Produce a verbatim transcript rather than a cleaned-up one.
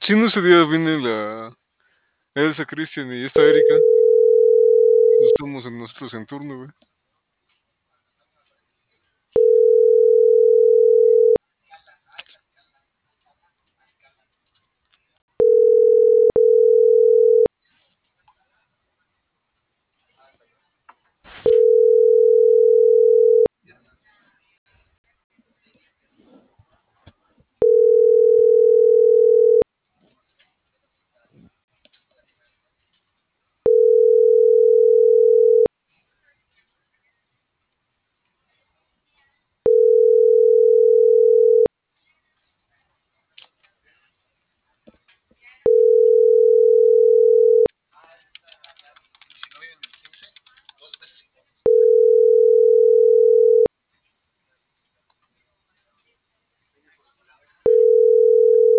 Sí, no, ese día viene la Elsa, Cristian y esta Erika. No estamos en nosotros en turno, güey.